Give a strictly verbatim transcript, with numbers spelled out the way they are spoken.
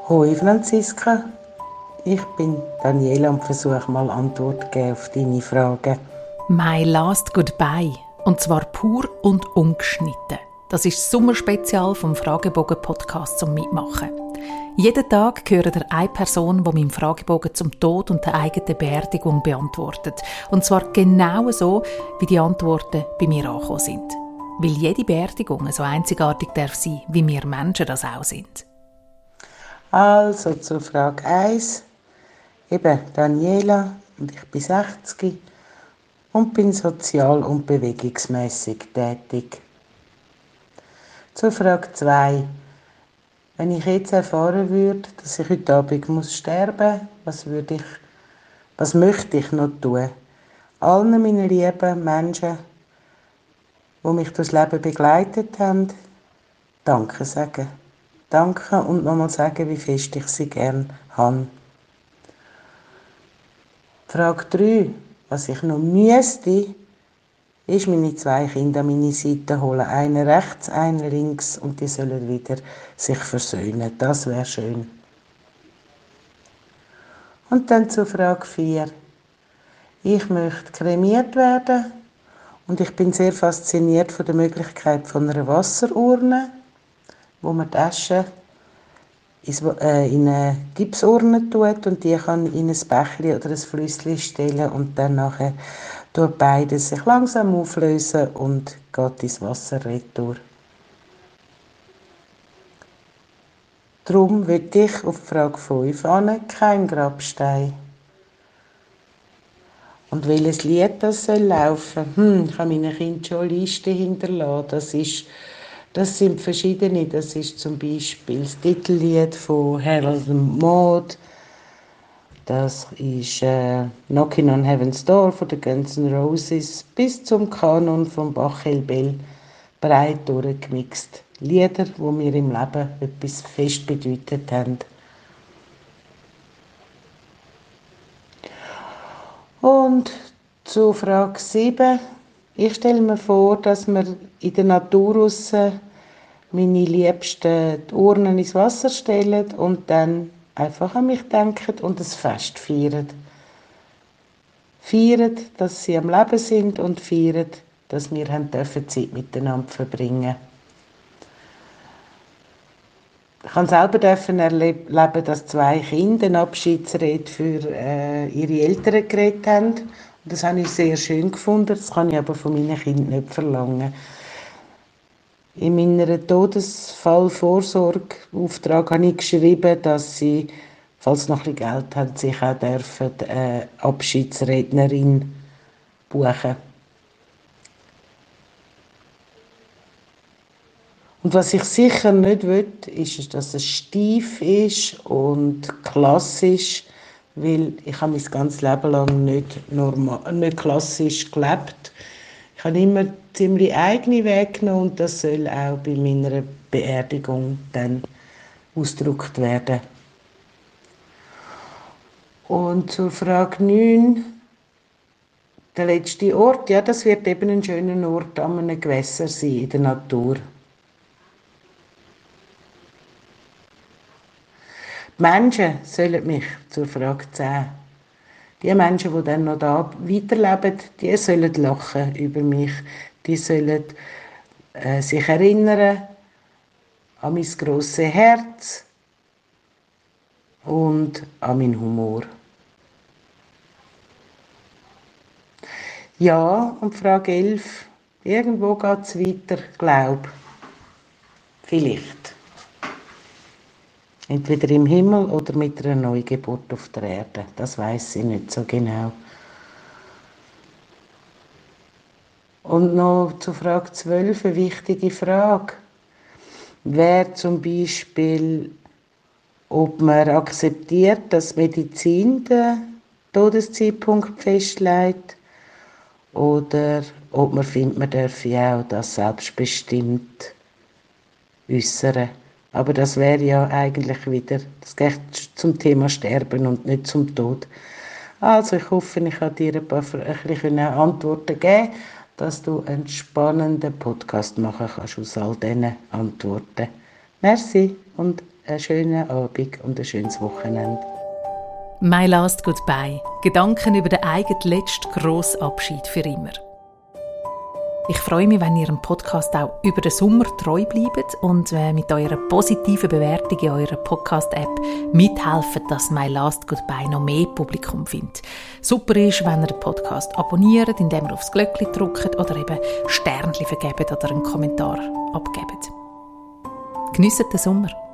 Hoi Franziska, ich bin Daniela und versuche mal Antwort zu geben auf deine Fragen. My Last Goodbye. Und zwar pur und ungeschnitten. Das ist das Sommerspezial vom Fragebogen-Podcast zum Mitmachen. Jeden Tag hören ihr eine Person, die meinen Fragebogen zum Tod und der eigenen Beerdigung beantwortet. Und zwar genau so, wie die Antworten bei mir angekommen sind. Weil jede Beerdigung so einzigartig darf sein, wie wir Menschen das auch sind. Also zur Frage eins. Eben Daniela und ich bin sechzig und bin sozial- und bewegungsmässig tätig. Zur Frage zwei. Wenn ich jetzt erfahren würde, dass ich heute Abend muss sterben muss, was, würde ich, was möchte ich noch tun? Allen meinen lieben Menschen, die mich durchs Leben begleitet haben, Danke sagen. Danke und nochmal sagen, wie fest ich sie gerne habe. Frage drei. Was ich noch müsste, ist meine zwei Kinder an meine Seite holen. Einer rechts, einer links und die sollen wieder sich versöhnen. Das wäre schön. Und dann zur Frage vier. Ich möchte kremiert werden und ich bin sehr fasziniert von der Möglichkeit von einer Wasserurne, wo man die Asche in eine Gipsurne tut und die kann in ein Bächli oder ein Flüsschen stellen und dann nachher tut beides sich langsam auflösen und geht ins Wasser retour. Darum will ich auf Frage fünf an kein Grabstein. Und welches Lied das soll laufen? Hm, ich habe meinen Kindern schon eine Liste hinterlassen. Das, ist, das sind verschiedene. Das ist zum Beispiel das Titellied von Harold and Maude. Das ist äh, Knocking on Heaven's Door von den Guns N' Roses bis zum Kanon von Bachel Bell. Breit durchgemixt. Lieder, die mir im Leben etwas fest bedeutet haben. Und zu Frage sieben. Ich stelle mir vor, dass wir in der Natur raus meine Liebsten die Urnen ins Wasser stellen und dann einfach an mich denken und ein Fest feiern. Feiern, dass sie am Leben sind und feiern, dass wir haben dürfen Zeit miteinander verbringen. Ich habe selber erleben, dass zwei Kinder eine Abschiedsrede für äh, ihre Eltern geredet haben. Und das habe ich sehr schön gefunden. Das kann ich aber von meinen Kindern nicht verlangen. In meiner Todesfallvorsorgeauftrag habe ich geschrieben, dass sie, falls sie noch ein bisschen Geld haben, sich auch dürfen, äh, Abschiedsrednerin buchen. Und was ich sicher nicht will, ist, dass es steif ist und klassisch, weil ich habe mein ganzes Leben lang nicht, normal, nicht klassisch gelebt. Ich habe immer ziemlich eigene Wege genommen und das soll auch bei meiner Beerdigung dann ausgedrückt werden. Und zur Frage neun, der letzte Ort, ja, das wird eben ein schöner Ort an einem Gewässer sein, in der Natur. Die Menschen sollen mich, zur Frage zehn, die Menschen, die dann noch da weiterleben, die sollen lachen über mich. Die sollen äh, sich erinnern an mein grosses Herz und an meinen Humor. Ja, und Frage elf, irgendwo geht es weiter, glaub. Vielleicht. Entweder im Himmel oder mit einer Neugeburt auf der Erde. Das weiss ich nicht so genau. Und noch zur Frage zwölf eine wichtige Frage. Wäre zum Beispiel, ob man akzeptiert, dass Medizin den Todeszeitpunkt festlegt oder ob man findet, man dürfe auch das selbstbestimmt äußern. Aber das wäre ja eigentlich wieder, das geht zum Thema Sterben und nicht zum Tod. Also ich hoffe, ich kann dir ein paar ein bisschen Antworten geben, dass du einen spannenden Podcast machen kannst aus all diesen Antworten. Merci und einen schönen Abend und ein schönes Wochenende. My Last Goodbye. Gedanken über den eigenen letzten grossen Abschied für immer. Ich freue mich, wenn ihr dem Podcast auch über den Sommer treu bleibt und mit eurer positiven Bewertung in eurer Podcast-App mithelft, dass My Last Goodbye noch mehr Publikum findet. Super ist, wenn ihr den Podcast abonniert, indem ihr aufs Glöckchen drückt oder eben Sternchen vergebt oder einen Kommentar abgebt. Genießt den Sommer!